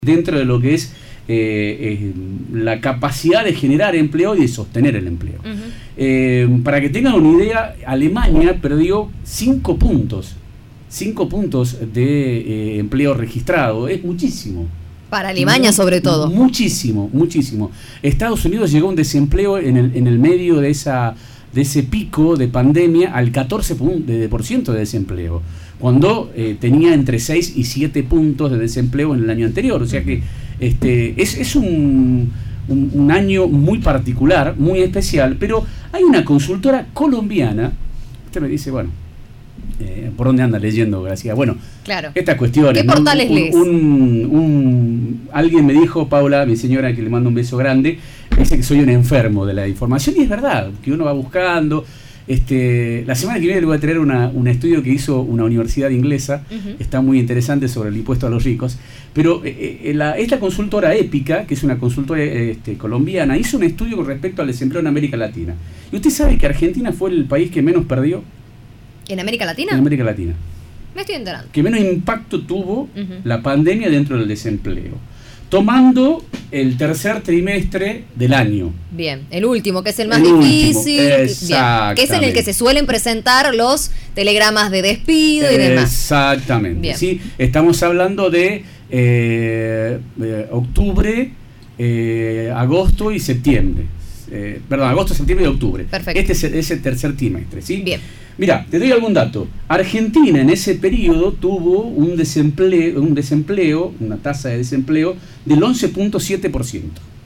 dentro de lo que es la capacidad de generar empleo y de sostener el empleo. Para que tengan una idea, Alemania perdió 5 puntos de empleo registrado. Es muchísimo. Para Alemania sobre todo. Muchísimo. Estados Unidos llegó a un desempleo en el medio de ese pico de pandemia al 14% de desempleo, cuando tenía entre 6 y 7 puntos de desempleo en el año anterior. O sea que es un año muy particular, muy especial, pero hay una consultora colombiana. Usted me dice, bueno, ¿por dónde anda leyendo, Gracia? Bueno, claro. Estas cuestiones. ¿Qué portales lees? Alguien me dijo, Paula, mi señora, que le mando un beso grande, dice que soy un enfermo de la información, y es verdad, que uno va buscando. La semana que viene le voy a traer un estudio que hizo una universidad inglesa, está muy interesante, sobre el impuesto a los ricos, pero esta consultora Épica, que es una consultora colombiana, hizo un estudio con respecto al desempleo en América Latina. ¿Y usted sabe que Argentina fue el país que menos perdió? ¿En América Latina? En América Latina. Me estoy enterando. Que menos impacto tuvo la pandemia dentro del desempleo, tomando el tercer trimestre del año. Bien, el último, que es el más difícil. Exactamente. Que es en el que se suelen presentar los telegramas de despido y demás. Exactamente. Bien. ¿Sí? Estamos hablando de octubre, agosto y septiembre. Agosto, septiembre y octubre. Perfecto. Este es el tercer trimestre, ¿sí? Bien. Mira, te doy algún dato. Argentina en ese periodo tuvo un desempleo, una tasa de desempleo del 11.7%.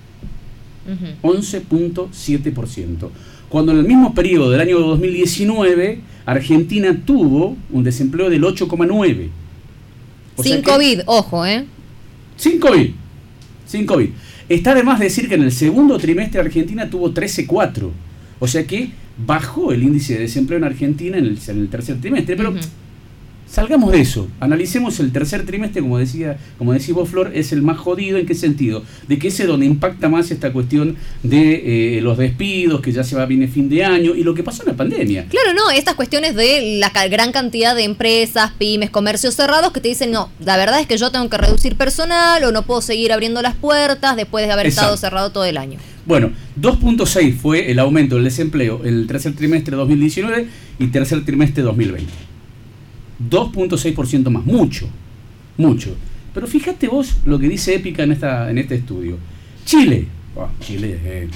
11.7%. Cuando en el mismo periodo del año 2019, Argentina tuvo un desempleo del 8.9%. Sin COVID, ojo, Sin COVID. Está de más decir que en el segundo trimestre Argentina tuvo 13.4%. O sea que bajó el índice de desempleo en Argentina en el tercer trimestre. Pero salgamos de eso, analicemos el tercer trimestre, como decís vos, Flor, es el más jodido. ¿En qué sentido? De que es donde impacta más esta cuestión de los despidos, que ya viene fin de año, y lo que pasó en la pandemia. Claro, no, estas cuestiones de la gran cantidad de empresas, pymes, comercios cerrados que te dicen, no, la verdad es que yo tengo que reducir personal o no puedo seguir abriendo las puertas después de haber estado cerrado todo el año. Bueno, 2.6 fue el aumento del desempleo el tercer trimestre de 2019 y tercer trimestre de 2020. 2.6% más, mucho. Pero fíjate vos lo que dice Épica en este estudio. Chile. Chile.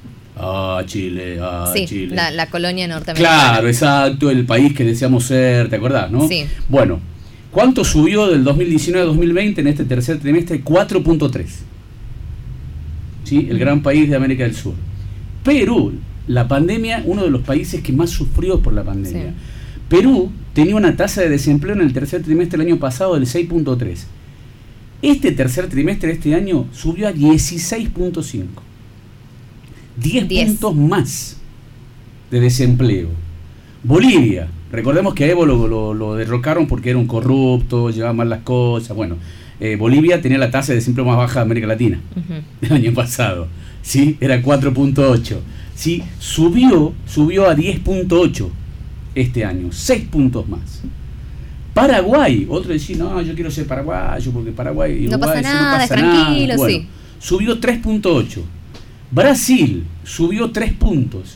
Chile. La colonia norteamericana. Claro, exacto, el país que deseamos ser, ¿te acordás, no? Sí. Bueno, ¿cuánto subió del 2019 a 2020 en este tercer trimestre? 4.3. ¿Sí? El gran país de América del Sur. Perú, la pandemia, uno de los países que más sufrió por la pandemia. Sí. Perú tenía una tasa de desempleo en el tercer trimestre del año pasado del 6.3. Este tercer trimestre de este año subió a 16.5. 10 puntos más de desempleo. Bolivia, recordemos que a Evo lo derrocaron porque era un corrupto, llevaba mal las cosas. Bueno, Bolivia tenía la tasa de desempleo más baja de América Latina del año pasado, ¿sí? Era 4.8, ¿sí? Subió a 10.8 este año, 6 puntos más. Paraguay, otro decía, no, yo quiero ser paraguayo porque Paraguay, no Uruguay, pasa nada, no pasa es tranquilo, nada. Bueno, sí. Subió 3.8. Brasil subió 3 puntos.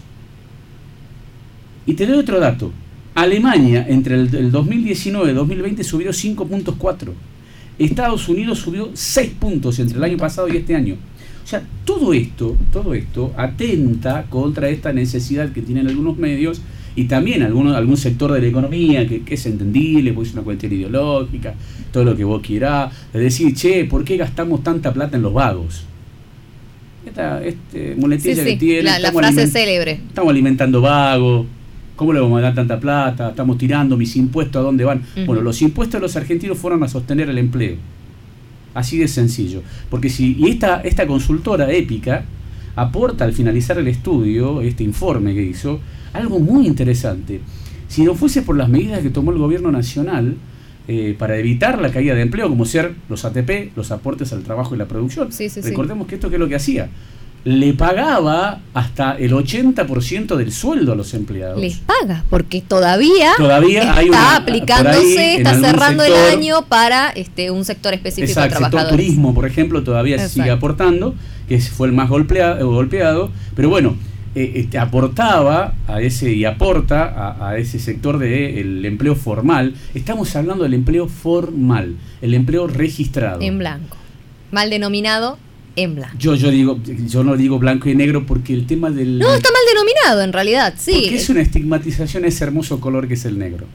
Y te doy otro dato. Alemania, entre el 2019 y 2020, subió 5.4. Estados Unidos subió 6 puntos entre el año pasado y este año. O sea, todo esto atenta contra esta necesidad que tienen algunos medios y también algún sector de la economía que es entendible, porque es una cuestión ideológica, todo lo que vos quieras, de decir, che, ¿por qué gastamos tanta plata en los vagos? Esta muletilla que tiene. La frase célebre. Estamos alimentando vagos. ¿Cómo le vamos a dar tanta plata? Estamos tirando mis impuestos, ¿a dónde van? Bueno, los impuestos de los argentinos fueron a sostener el empleo. Así de sencillo. Porque esta consultora Épica aporta al finalizar el estudio, este informe que hizo, algo muy interesante. Si no fuese por las medidas que tomó el gobierno nacional para evitar la caída de empleo, como ser los ATP, los aportes al trabajo y la producción. Sí. Recordemos que esto, ¿qué es lo que hacía? le pagaba hasta el 80% del sueldo a los empleados. Les paga, porque todavía está hay aplicándose, está cerrando sector, el año para un sector específico de trabajadores. El sector turismo, por ejemplo, todavía se sigue aportando, que fue el más golpeado, pero bueno, aportaba a ese y aporta a ese sector del empleo formal. Estamos hablando del empleo formal, el empleo registrado. En blanco, mal denominado. En blanco. Yo no digo blanco y negro porque el tema del... No, está mal denominado en realidad, sí. Porque es una estigmatización ese hermoso color que es el negro.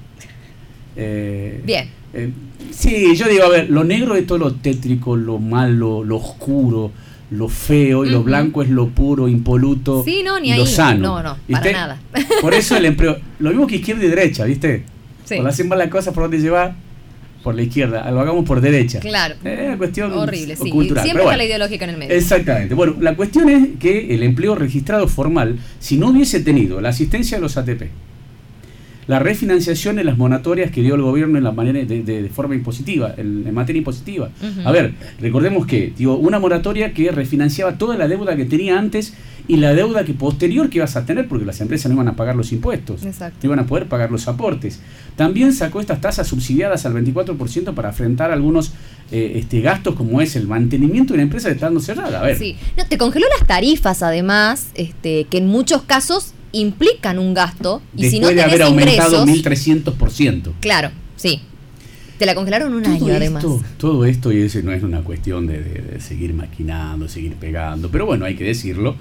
Bien. Sí, yo digo, a ver, lo negro es todo lo tétrico, lo malo, lo oscuro, lo feo, y lo blanco es lo puro, impoluto, sí, no, ni lo ahí. sano. No, ¿viste? para nada. Por eso el empleo, lo mismo que izquierda y derecha, ¿viste? Sí. Cuando hacen mal la cosa, ¿por dónde llevar? Por la izquierda, lo hagamos por derecha. Claro. Es una cuestión horrible, sí. cultural. Siempre está la ideológica en el medio. Exactamente. Bueno, la cuestión es que el empleo registrado formal, si no hubiese tenido la asistencia de los ATP, la refinanciación de las moratorias que dio el gobierno en la manera de forma impositiva, en materia impositiva. A ver, recordemos que una moratoria que refinanciaba toda la deuda que tenía antes y la deuda que posterior que ibas a tener, porque las empresas no iban a pagar los impuestos, no iban a poder pagar los aportes. También sacó estas tasas subsidiadas al 24% para afrontar algunos gastos, como es el mantenimiento de una empresa que está dando cerrada. A ver. Sí. No, te congeló las tarifas, además, que en muchos casos implican un gasto, y después si no de haber aumentado ingresos, 1300%. Claro, sí. Te la congelaron un año, además. Todo esto, y eso no es una cuestión de seguir maquinando, seguir pegando, pero bueno, hay que decirlo.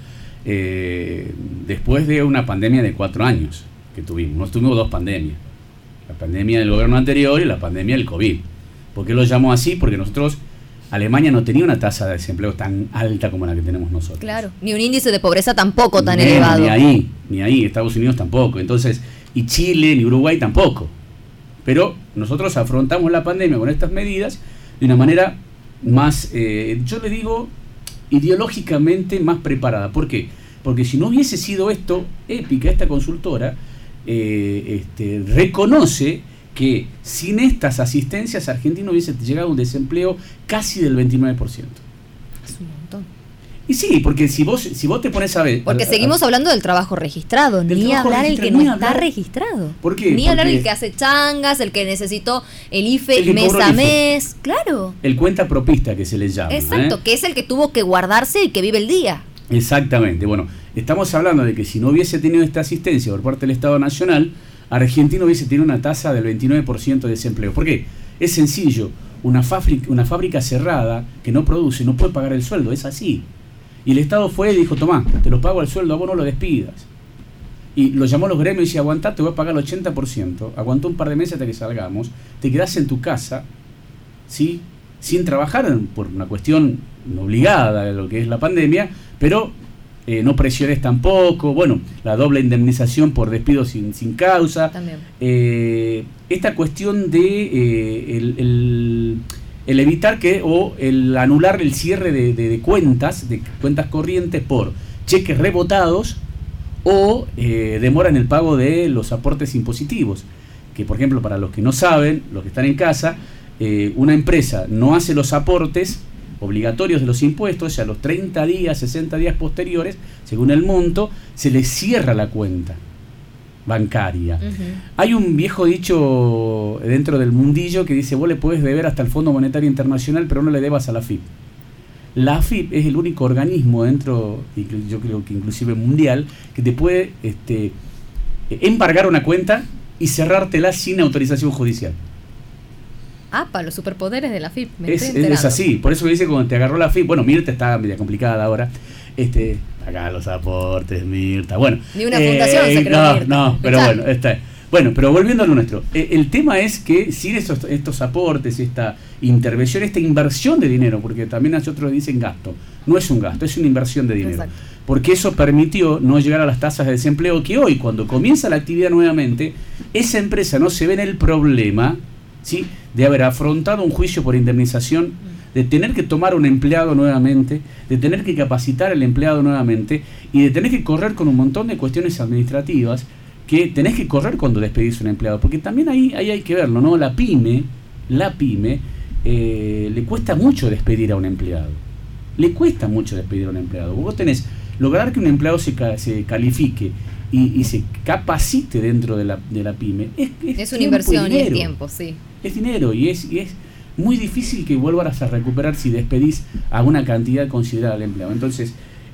Después de una pandemia de 4 años que tuvimos 2 pandemias, la pandemia del gobierno anterior y la pandemia del COVID. ¿Por qué lo llamo así? Porque Alemania no tenía una tasa de desempleo tan alta como la que tenemos nosotros. Claro, ni un índice de pobreza tampoco tan elevado. Ni ahí, Estados Unidos tampoco. Entonces, y Chile, ni Uruguay tampoco. Pero nosotros afrontamos la pandemia con estas medidas de una manera más, yo le digo, ideológicamente más preparada. ¿Por qué? Porque si no hubiese sido esto, Épica, esta consultora, reconoce que sin estas asistencias Argentina hubiese llegado a un desempleo casi del 29%. Es un montón. Y sí, porque si vos te pones a ver... Porque seguimos hablando del trabajo registrado, ni hablar el que no está registrado. ¿Por qué? Ni hablar el que hace changas, el que necesitó el IFE mes a mes. Claro. El cuenta propista que se le llama. Exacto, que es el que tuvo que guardarse y que vive el día. Exactamente. Bueno, estamos hablando de que si no hubiese tenido esta asistencia por parte del Estado Nacional, Argentina hubiese tenido una tasa del 29% de desempleo. ¿Por qué? Es sencillo. Una fábrica cerrada que no produce, no puede pagar el sueldo. Es así. Y el Estado fue y dijo, tomá, te lo pago el sueldo, a vos no lo despidas. Y lo llamó a los gremios y dice, aguantá, te voy a pagar el 80%, aguantó un par de meses hasta que salgamos, te quedás en tu casa, ¿sí? Sin trabajar por una cuestión obligada de lo que es la pandemia, pero no presiones tampoco, bueno, la doble indemnización por despido sin causa. También. Esta cuestión de el evitar o el anular el cierre de cuentas corrientes por cheques rebotados o demora en el pago de los aportes impositivos. Que, por ejemplo, para los que no saben, los que están en casa, una empresa no hace los aportes obligatorios de los impuestos, y a los 30 días, 60 días posteriores, según el monto, se les cierra la cuenta bancaria. Hay un viejo dicho dentro del mundillo que dice, vos le podés deber hasta el Fondo Monetario Internacional, pero no le debas a la AFIP. La AFIP es el único organismo dentro, yo creo que inclusive mundial, que te puede embargar una cuenta y cerrártela sin autorización judicial. Para los superpoderes de la AFIP. Es así, por eso dice cuando te agarró la AFIP, bueno, Mirta está media complicada ahora, acá los aportes, Mirta, bueno. Ni una fundación se creó Mirta. No, pero bueno, bueno, pero volviendo a lo nuestro, el tema es que sin estos aportes, esta intervención, esta inversión de dinero, porque también nosotros dicen gasto, no es un gasto, es una inversión de dinero. Exacto. Porque eso permitió no llegar a las tasas de desempleo que hoy, cuando comienza la actividad nuevamente, esa empresa no se ve en el problema, ¿sí?, de haber afrontado un juicio por indemnización, de tener que tomar un empleado nuevamente, de tener que capacitar al empleado nuevamente y de tener que correr con un montón de cuestiones administrativas que tenés que correr cuando despedís un empleado, porque también ahí hay que verlo, ¿no? La pyme le cuesta mucho despedir a un empleado. Le cuesta mucho despedir a un empleado. Vos tenés lograr que un empleado se califique y se capacite dentro de la pyme es una inversión y es tiempo, sí. Es dinero y es muy difícil que vuelvas a recuperar si despedís a una cantidad considerable de empleado. Entonces,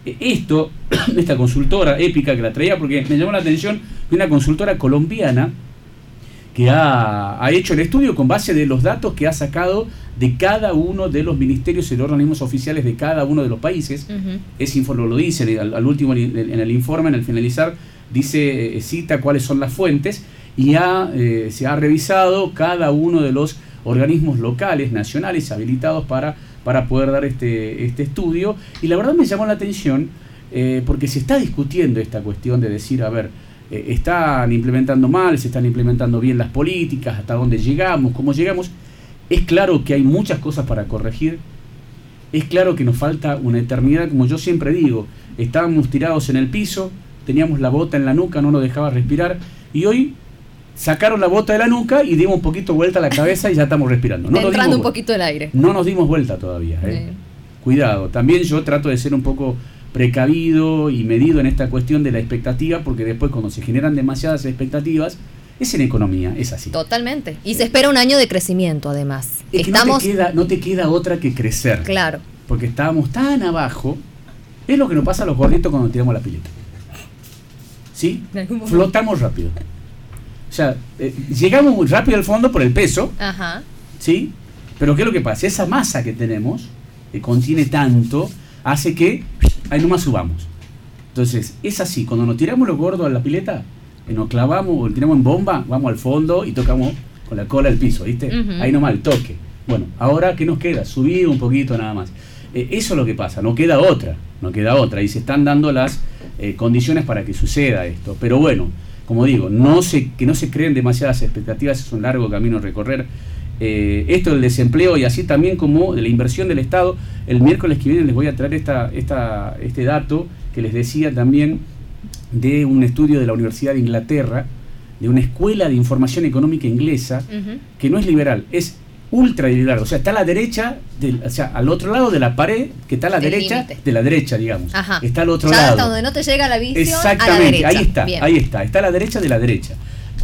esta consultora Épica, que la traía porque me llamó la atención, una consultora colombiana que ha hecho el estudio con base de los datos que ha sacado de cada uno de los ministerios y los organismos oficiales de cada uno de los países. Ese informe lo dice al último en el informe, en el finalizar, dice, cita cuáles son las fuentes y se ha revisado cada uno de los organismos locales, nacionales, habilitados para poder dar este estudio. Y la verdad me llamó la atención porque se está discutiendo esta cuestión de decir, a ver, están implementando mal, se están implementando bien las políticas, hasta dónde llegamos, cómo llegamos. Es claro que hay muchas cosas para corregir, es claro que nos falta una eternidad, como yo siempre digo, estábamos tirados en el piso, teníamos la bota en la nuca, no nos dejaba respirar, y hoy sacaron la bota de la nuca y dimos un poquito vuelta a la cabeza y ya estamos respirando. Entrando un poquito el aire. No nos dimos vuelta todavía. Cuidado, también yo trato de ser un poco precavido y medido en esta cuestión de la expectativa, porque después cuando se generan demasiadas expectativas, es en economía, es así. Totalmente. Y se espera un año de crecimiento, además. Es que no te queda otra que crecer. Claro. Porque estábamos tan abajo. Es lo que nos pasa a los gorditos cuando tiramos la pileta. ¿Sí? Flotamos rápido. O sea, llegamos muy rápido al fondo por el peso. Ajá. ¿Sí? Pero ¿qué es lo que pasa? Esa masa que tenemos, que contiene tanto, hace que ahí nomás subamos. Entonces, es así. Cuando nos tiramos los gordos a la pileta, nos clavamos o tiramos en bomba, vamos al fondo y tocamos con la cola el piso, ¿viste? Ahí nomás el toque. Bueno, ahora ¿qué nos queda? Subir un poquito nada más. Eso es lo que pasa, no queda otra, y se están dando las condiciones para que suceda esto. Pero bueno, como digo, que no se creen demasiadas expectativas, es un largo camino a recorrer. Esto del desempleo y así también como de la inversión del Estado. El miércoles que viene les voy a traer este dato que les decía también, de un estudio de la Universidad de Inglaterra, de una escuela de información económica inglesa, que no es liberal, es ultraliberal. O sea, está a la derecha, al otro lado de la pared, que está a la derecha límite de la derecha, digamos. Ajá. Está al otro lado. Hasta donde no te llega la visión. Exactamente, a la derecha. Ahí está a la derecha de la derecha.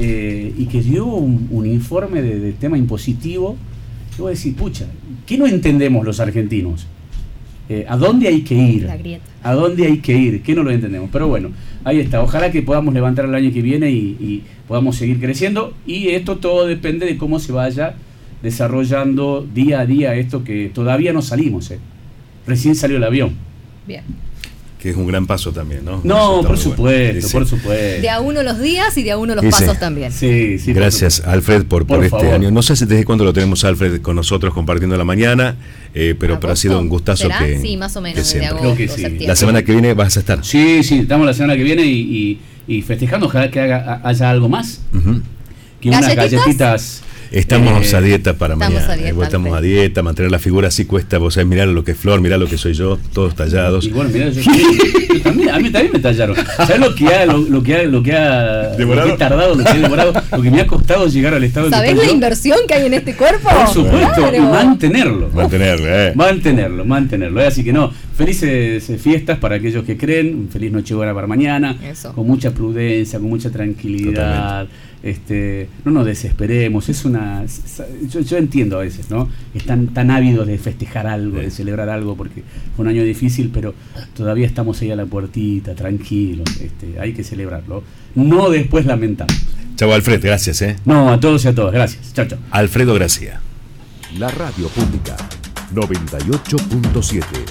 Y que dio un informe de tema impositivo. Yo voy a decir, pucha, ¿qué no entendemos los argentinos? ¿A dónde hay que ir? La grieta. ¿A dónde hay que ir? ¿Qué no lo entendemos? Pero bueno, ahí está. Ojalá que podamos levantar el año que viene y podamos seguir creciendo. Y esto todo depende de cómo se vaya desarrollando día a día esto, que todavía no salimos. Recién salió el avión. Bien. Que es un gran paso también, ¿no? No, por supuesto, por supuesto. De a uno los días y de a uno los pasos también. Sí. Gracias, Alfred, por este favor. Año. No sé desde cuándo lo tenemos, Alfred, con nosotros compartiendo la mañana, pero ha sido un gustazo. Sí, más o menos, desde agosto, creo que sí. La semana que viene vas a estar. Sí, estamos la semana que viene y festejando, ojalá que haya algo más. Que unas galletitas. Estamos a dieta para mañana. Estamos a dieta, mantener la figura así cuesta. Vos sabés, mirá lo que es Flor, mirá lo que soy yo, todos tallados. Y bueno, mirá, yo también, a mí también me tallaron. ¿Sabés lo que ha tardado, lo que ha demorado, lo que me ha costado llegar al estado? ¿Sabés la inversión que hay en este cuerpo? Por supuesto, claro. Y mantenerlo. Así que no, felices fiestas para aquellos que creen, feliz Nochebuena para mañana. Eso. Con mucha prudencia, con mucha tranquilidad. No nos desesperemos, yo entiendo a veces, ¿no? Están tan ávidos de festejar algo, de celebrar algo, porque fue un año difícil, pero todavía estamos ahí a la puertita, tranquilos, hay que celebrarlo, no después lamentamos. Chau, Alfred, gracias. No, a todos y a todas, gracias. Chau. Alfredo Gracia. La radio pública 98.7